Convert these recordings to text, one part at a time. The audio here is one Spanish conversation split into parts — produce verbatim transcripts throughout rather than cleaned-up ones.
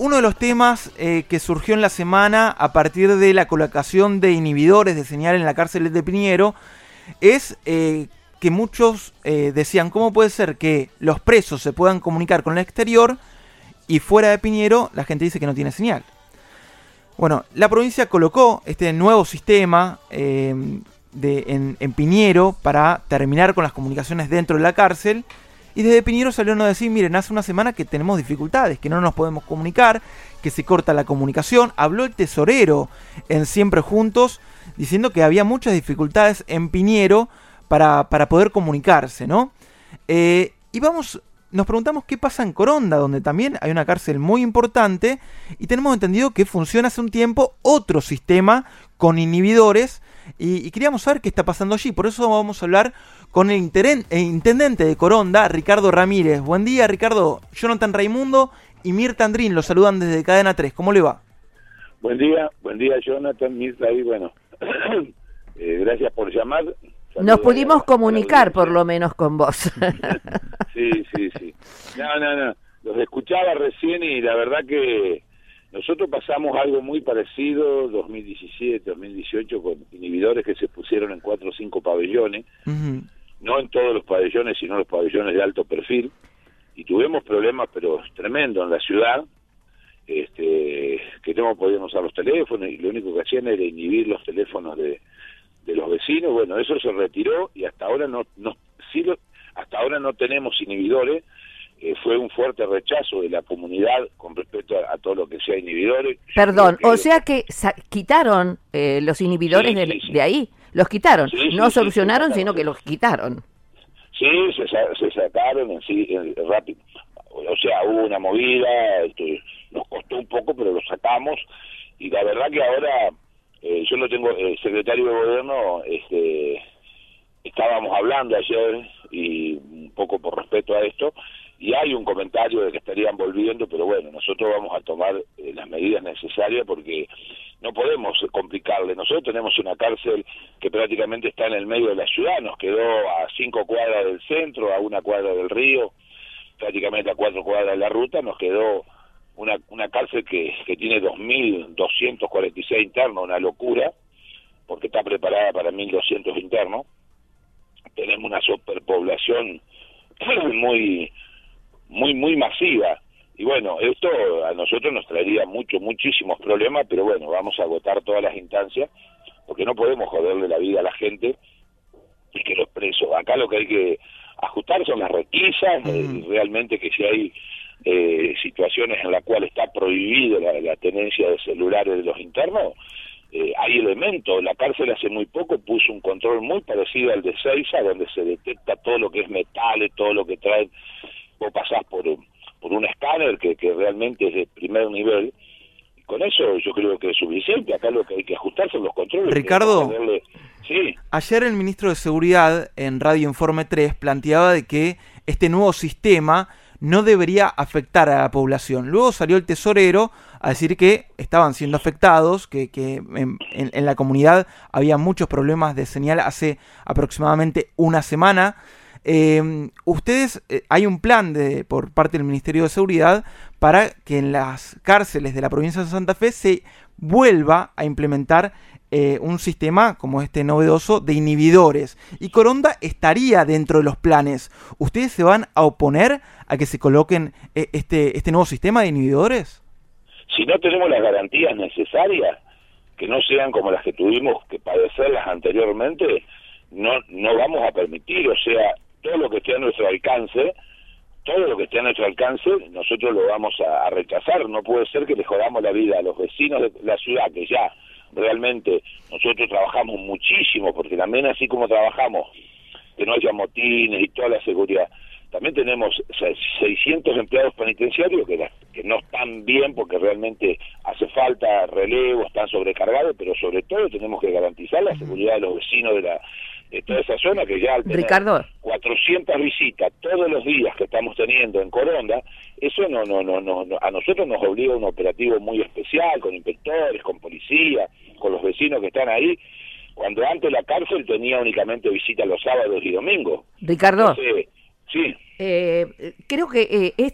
uno de los temas eh, que surgió en la semana a partir de la colocación de inhibidores de señal en la cárcel de Piñero es eh, que muchos eh, decían, ¿cómo puede ser que los presos se puedan comunicar con el exterior y fuera de Piñero la gente dice que no tiene señal? Bueno, la provincia colocó este nuevo sistema eh, de, en, en Piñero para terminar con las comunicaciones dentro de la cárcel. Y desde Piñero salieron a decir, miren, hace una semana que tenemos dificultades, que no nos podemos comunicar, que se corta la comunicación. Habló el tesorero en Siempre Juntos, diciendo que había muchas dificultades en Piñero para, para poder comunicarse, ¿no? Eh, y vamos, nos preguntamos qué pasa en Coronda, donde también hay una cárcel muy importante, y tenemos entendido que funciona hace un tiempo otro sistema con inhibidores, y, y queríamos saber qué está pasando allí. Por eso vamos a hablar con el, interen, el intendente de Coronda, Ricardo Ramírez. Buen día, Ricardo. Jonathan Raimundo y Mirta Andrín los saludan desde Cadena tres. ¿Cómo le va? Buen día, buen día, Jonathan, Mirta, y bueno, eh, gracias por llamar. Saludos. Nos pudimos a, comunicar, a por lo menos, con vos. Sí, sí, sí. No, no, no. Los escuchaba recién y la verdad que nosotros pasamos algo muy parecido, dos mil diecisiete, dos mil dieciocho, con inhibidores que se pusieron en cuatro o cinco pabellones. Uh-huh. No en todos los pabellones, sino los pabellones de alto perfil, y tuvimos problemas, pero tremendos en la ciudad, este, que no podían usar los teléfonos, y lo único que hacían era inhibir los teléfonos de, de los vecinos. Bueno, eso se retiró, y hasta ahora no, no, sí lo, hasta ahora no tenemos inhibidores. Eh, fue un fuerte rechazo de la comunidad con respecto a, a todo lo que sea inhibidores. Perdón, que, o sea que sa- quitaron eh, los inhibidores sí, de, sí, sí. de ahí, los quitaron, sí, no sí, solucionaron, sí, sino que los quitaron. Sí, se, se sacaron en sí en, rápido, o sea, hubo una movida, este, nos costó un poco, pero lo sacamos, y la verdad que ahora, eh, yo lo tengo, el secretario de gobierno, este, estábamos hablando ayer, y un poco por respeto a esto, y hay un comentario de que estarían volviendo, pero bueno, nosotros vamos a tomar eh, las medidas necesarias porque no podemos complicarle. Nosotros tenemos una cárcel que prácticamente está en el medio de la ciudad, nos quedó a cinco cuadras del centro, a una cuadra del río, prácticamente a cuatro cuadras de la ruta, nos quedó una, una cárcel que, que tiene dos mil doscientos cuarenta y seis internos, una locura, porque está preparada para mil doscientos internos. Tenemos una superpoblación muy... muy muy masiva, y bueno, esto a nosotros nos traería mucho, muchísimos problemas, pero bueno, vamos a agotar todas las instancias, porque no podemos joderle la vida a la gente, y que los presos, acá lo que hay que ajustar son las requisas, mm. eh, realmente que si hay eh, situaciones en las cuales está prohibido la, la tenencia de celulares de los internos, eh, hay elementos. La cárcel hace muy poco puso un control muy parecido al de Seiza, donde se detecta todo lo que es metales, todo lo que trae. Vos pasás por, por un escáner que, que realmente es de primer nivel, y con eso yo creo que es suficiente. Acá lo que hay que ajustar son los controles. Ricardo, darle... sí. Ayer el ministro de Seguridad en Radio Informe tres planteaba de que este nuevo sistema no debería afectar a la población. Luego salió el tesorero a decir que estaban siendo afectados, que, que en, en, en la comunidad había muchos problemas de señal hace aproximadamente una semana. Eh, ustedes, eh, hay un plan de, por parte del Ministerio de Seguridad para que en las cárceles de la provincia de Santa Fe se vuelva a implementar eh, un sistema como este novedoso de inhibidores, y Coronda estaría dentro de los planes. ¿Ustedes se van a oponer a que se coloquen eh, este, este nuevo sistema de inhibidores? Si no tenemos las garantías necesarias, que no sean como las que tuvimos que padecerlas anteriormente, no, no vamos a permitir, o sea, todo lo que esté a nuestro alcance, todo lo que esté a nuestro alcance, nosotros lo vamos a, a rechazar. No puede ser que le jodamos la vida a los vecinos de la ciudad, que ya realmente nosotros trabajamos muchísimo, porque también así como trabajamos, que no haya motines y toda la seguridad, también tenemos seiscientos empleados penitenciarios que, la, que no están bien porque realmente hace falta relevo, están sobrecargados, pero sobre todo tenemos que garantizar la seguridad de los vecinos de la de toda esa zona, que ya al tener Ricardo. cuatrocientas visitas todos los días que estamos teniendo en Coronda, eso no, no, no, no, a nosotros nos obliga a un operativo muy especial, con inspectores, con policía, con los vecinos que están ahí, cuando antes la cárcel tenía únicamente visitas los sábados y domingos. Ricardo. Entonces, sí. Eh, creo que eh, este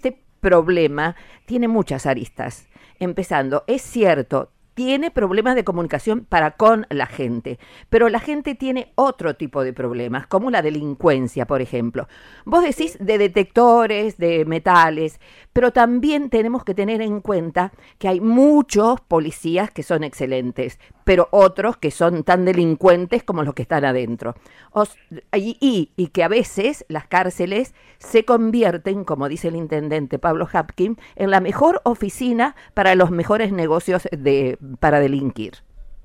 problema tiene muchas aristas. Empezando, es cierto, tiene problemas de comunicación para con la gente, pero la gente tiene otro tipo de problemas, como la delincuencia, por ejemplo. Vos decís de detectores, de metales, pero también tenemos que tener en cuenta que hay muchos policías que son excelentes, pero otros que son tan delincuentes como los que están adentro. Os, y, y, y que a veces las cárceles se convierten, como dice el intendente Pablo Hapkin, en la mejor oficina para los mejores negocios de para delinquir.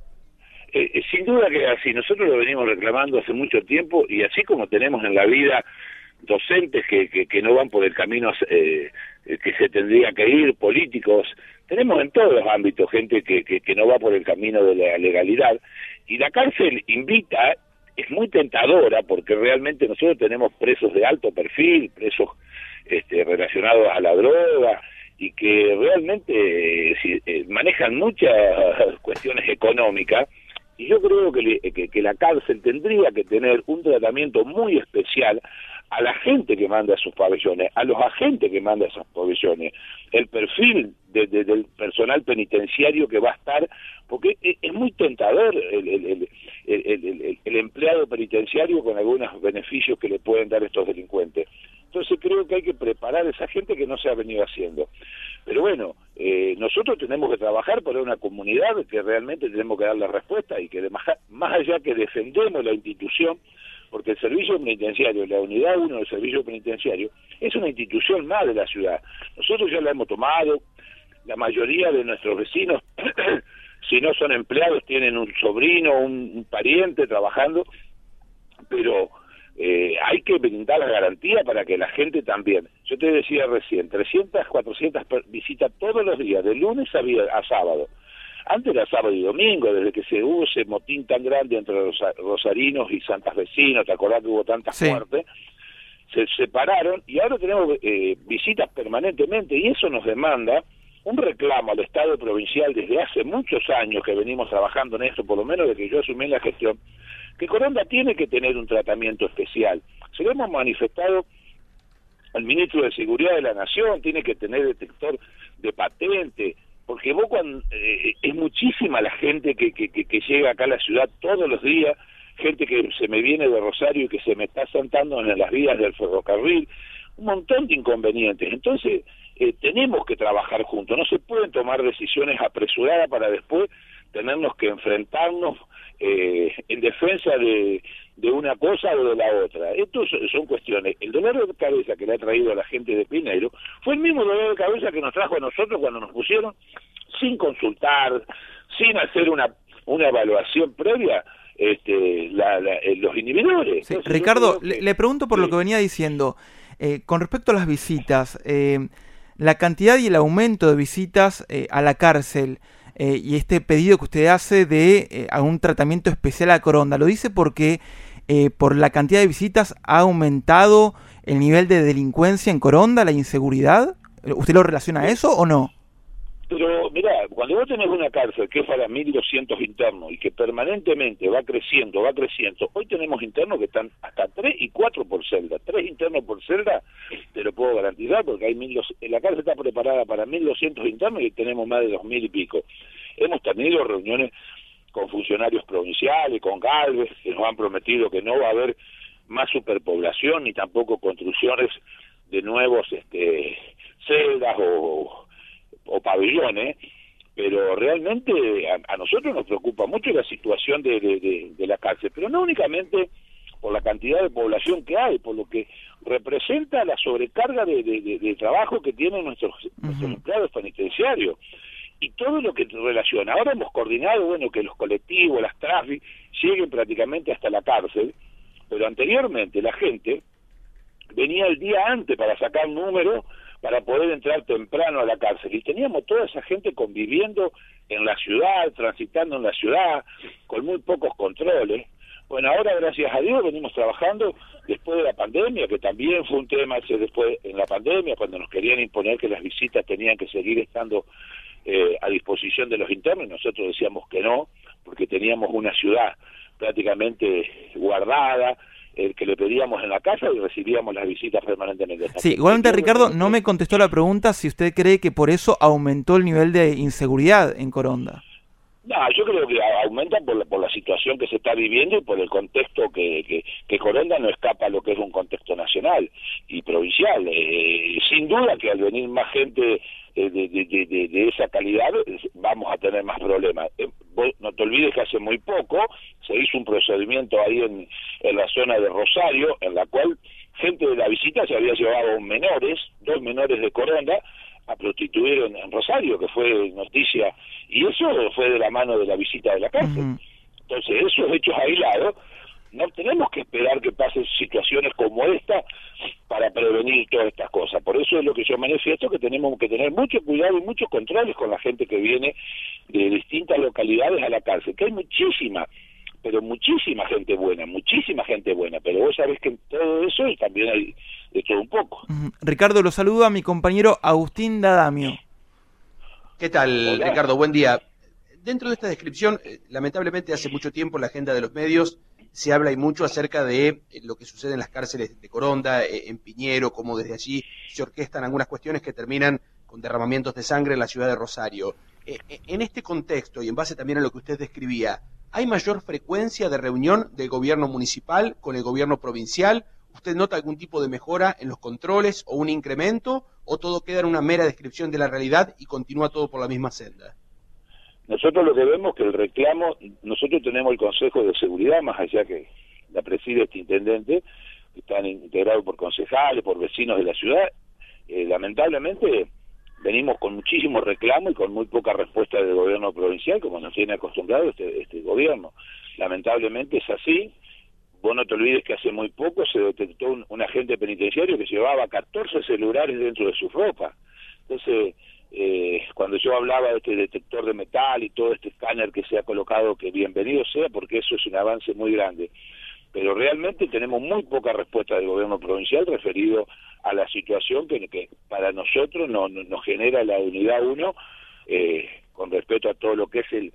Eh, sin duda que así, nosotros lo venimos reclamando hace mucho tiempo, y así como tenemos en la vida docentes que, que, que no van por el camino eh, que se tendría que ir, políticos, tenemos en todos los ámbitos gente que, que, que no va por el camino de la legalidad, y la cárcel invita, es muy tentadora, porque realmente nosotros tenemos presos de alto perfil, presos este, relacionados a la droga, y que realmente eh, si, eh, manejan muchas cuestiones económicas, y yo creo que, le, que, que la cárcel tendría que tener un tratamiento muy especial a la gente que manda a sus pabellones, a los agentes que manda a esos pabellones, el perfil de, de, del personal penitenciario que va a estar, porque es, es muy tentador el, el, el, el, el, el empleado penitenciario con algunos beneficios que le pueden dar estos delincuentes. Entonces creo que hay que preparar a esa gente que no se ha venido haciendo. Pero bueno, eh, nosotros tenemos que trabajar para una comunidad que realmente tenemos que dar la respuesta, y que de más, más allá que defendemos la institución, porque el servicio penitenciario, la unidad uno del servicio penitenciario, es una institución más de la ciudad. Nosotros ya la hemos tomado, la mayoría de nuestros vecinos, si no son empleados, tienen un sobrino, un, un pariente trabajando, pero eh, hay que brindar la garantía para que la gente también. Yo te decía recién, trescientas, cuatrocientas visitas todos los días, de lunes a, a sábado. Antes era sábado y domingo, desde que se hubo ese motín tan grande entre los rosarinos y santafesinos, ¿te acordás que hubo tantas sí. muertes? Se separaron, y ahora tenemos eh, visitas permanentemente, y eso nos demanda un reclamo al Estado provincial desde hace muchos años que venimos trabajando en esto, por lo menos desde que yo asumí la gestión, que Coronda tiene que tener un tratamiento especial. Se lo hemos manifestado al ministro de Seguridad de la Nación, tiene que tener detector de patente, porque vos cuando, eh, es muchísima la gente que, que, que, que llega acá a la ciudad todos los días, gente que se me viene de Rosario y que se me está sentando en las vías del ferrocarril, un montón de inconvenientes. Entonces, eh, tenemos que trabajar juntos, no se pueden tomar decisiones apresuradas para después tenernos que enfrentarnos eh, en defensa de, de una cosa o de la otra. Estos son cuestiones. El dolor de cabeza que le ha traído a la gente de Pineiro fue el mismo dolor de cabeza que nos trajo a nosotros cuando nos pusieron sin consultar, sin hacer una, una evaluación previa, este, la, la, los inhibidores. Sí, Entonces, Ricardo, que, le, le pregunto por sí. lo que venía diciendo. Eh, con respecto a las visitas, eh, la cantidad y el aumento de visitas eh, a la cárcel, Eh, y este pedido que usted hace de eh, a un tratamiento especial a Coronda, ¿lo dice porque eh, por la cantidad de visitas ha aumentado el nivel de delincuencia en Coronda, la inseguridad? ¿Usted lo relaciona a eso o no? Pero mirá, cuando vos tenés una cárcel que es para mil doscientos internos y que permanentemente va creciendo, va creciendo, hoy tenemos internos que están hasta tres y cuatro por celda, tres internos por celda, te lo puedo garantizar, porque hay mil, la cárcel está preparada para mil doscientos internos y tenemos más de dos mil y pico. Hemos tenido reuniones con funcionarios provinciales, con Galvez, que nos han prometido que no va a haber más superpoblación ni tampoco construcciones de nuevos este, celdas o o pabellones, pero realmente a, a nosotros nos preocupa mucho la situación de, de, de, de la cárcel, pero no únicamente por la cantidad de población que hay, por lo que representa la sobrecarga de, de, de, de trabajo que tienen nuestros, uh-huh. nuestros empleados penitenciarios, y todo lo que relaciona. Ahora hemos coordinado, bueno, que los colectivos, las traffic, lleguen prácticamente hasta la cárcel, pero anteriormente la gente venía el día antes para sacar números para poder entrar temprano a la cárcel, y teníamos toda esa gente conviviendo en la ciudad, transitando en la ciudad, con muy pocos controles. Bueno, ahora gracias a Dios venimos trabajando después de la pandemia, que también fue un tema ese después en la pandemia, cuando nos querían imponer que las visitas tenían que seguir estando eh, a disposición de los internos, nosotros decíamos que no, porque teníamos una ciudad prácticamente guardada, el que le pedíamos en la casa y recibíamos las visitas permanentemente. Sí, igualmente Ricardo, no me contestó la pregunta si usted cree que por eso aumentó el nivel de inseguridad en Coronda. No, yo creo que aumenta por la, por la situación que se está viviendo y por el contexto que, que, que Coronda no escapa a lo que es un contexto nacional y provincial. Eh, sin duda que al venir más gente de, de, de, de, de esa calidad vamos a tener más problemas. Eh, vos no te olvides que hace muy poco se hizo un procedimiento ahí en, en la zona de Rosario, en la cual gente de la visita se había llevado menores, dos menores de Coronda, a prostituir en, en Rosario, que fue noticia, y eso fue de la mano de la visita de la cárcel. Uh-huh. Entonces, esos hechos aislados, no tenemos que esperar que pasen situaciones como esta para prevenir todas estas cosas. Por eso es lo que yo manifiesto, que tenemos que tener mucho cuidado y muchos controles con la gente que viene de distintas localidades a la cárcel, que hay muchísima, pero muchísima gente buena, muchísima gente buena, pero vos sabés que en todo eso también hay de todo un poco. Uh-huh. Ricardo, lo saludo a mi compañero Agustín D'Adamio. ¿Qué tal, Hola. Ricardo? Buen día. Dentro de esta descripción, eh, lamentablemente hace mucho tiempo en la agenda de los medios se habla y mucho acerca de eh, lo que sucede en las cárceles de Coronda, eh, en Piñero, cómo desde allí se orquestan algunas cuestiones que terminan con derramamientos de sangre en la ciudad de Rosario. Eh, eh, en este contexto, y en base también a lo que usted describía, ¿hay mayor frecuencia de reunión del gobierno municipal con el gobierno provincial? ¿Usted nota algún tipo de mejora en los controles o un incremento? ¿O todo queda en una mera descripción de la realidad y continúa todo por la misma senda? Nosotros lo que vemos que el reclamo, nosotros tenemos el Consejo de Seguridad, más allá que la preside este intendente, que están integrados por concejales, por vecinos de la ciudad. Eh, lamentablemente venimos con muchísimos reclamos y con muy poca respuesta del gobierno provincial, como nos tiene acostumbrado este, este gobierno. Lamentablemente es así. Vos no te olvides que hace muy poco se detectó un, un agente penitenciario que llevaba catorce celulares dentro de su ropa. Entonces, eh, cuando yo hablaba de este detector de metal y todo este escáner que se ha colocado, que bienvenido sea, porque eso es un avance muy grande. Pero realmente tenemos muy poca respuesta del gobierno provincial referido a la situación que, que para nosotros no, no, nos genera la unidad uno, eh, con respecto a todo lo que es el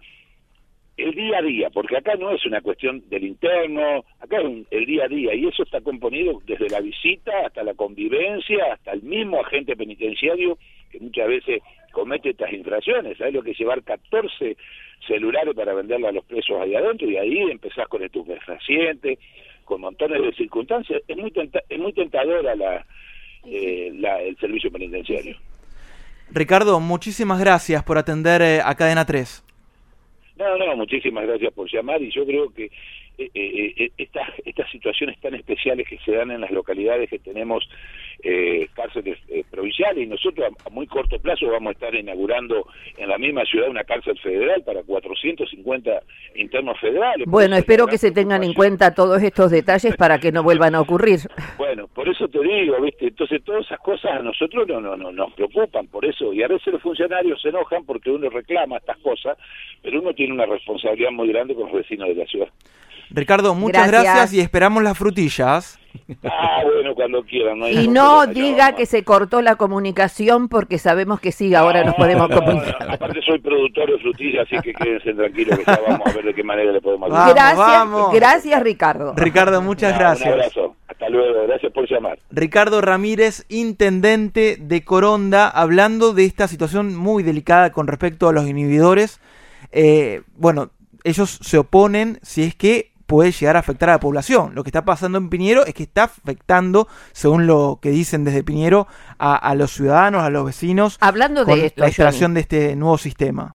el día a día, porque acá no es una cuestión del interno, acá es un, el día a día, y eso está componido desde la visita hasta la convivencia, hasta el mismo agente penitenciario que muchas veces comete estas infracciones. ¿Sabes lo que es llevar catorce celulares para venderle a los presos ahí adentro? Y ahí empezás con estupefacientes, con montones de circunstancias. Es muy tenta, es muy tentadora la, eh, la el servicio penitenciario. Ricardo, muchísimas gracias por atender eh, a Cadena tres. No, no, muchísimas gracias por llamar, y yo creo que eh, eh, estas, estas situaciones tan especiales que se dan en las localidades que tenemos eh, cárceles eh, provinciales, y nosotros a, a muy corto plazo vamos a estar inaugurando en la misma ciudad una cárcel federal para cuatrocientos cincuenta internos federales. Bueno, espero que se tengan en cuenta todos estos detalles para que no vuelvan a ocurrir. Bueno, por eso te digo, ¿viste? Entonces todas esas cosas a nosotros no, no, no nos preocupan, por eso, y a veces los funcionarios se enojan porque uno reclama estas cosas, pero uno tiene una responsabilidad muy grande con los vecinos de la ciudad. Ricardo, muchas gracias, gracias y esperamos las frutillas. Ah, bueno, cuando quieran. No hay y no diga que se cortó la comunicación, porque sabemos que sí, ahora no, nos podemos no, comunicar. No, aparte soy productor de frutillas, así que quédense tranquilos que ya vamos a ver de qué manera le podemos ayudar. Vamos, gracias, vamos. Gracias, Ricardo. Ricardo, muchas no, gracias. Un abrazo. Hasta luego, gracias por llamar. Ricardo Ramírez, intendente de Coronda, hablando de esta situación muy delicada con respecto a los inhibidores. Eh, bueno, ellos se oponen si es que puede llegar a afectar a la población. Lo que está pasando en Piñero es que está afectando, según lo que dicen desde Piñero, a, a los ciudadanos, a los vecinos. Hablando con de esto, la instalación Johnny, de este nuevo sistema.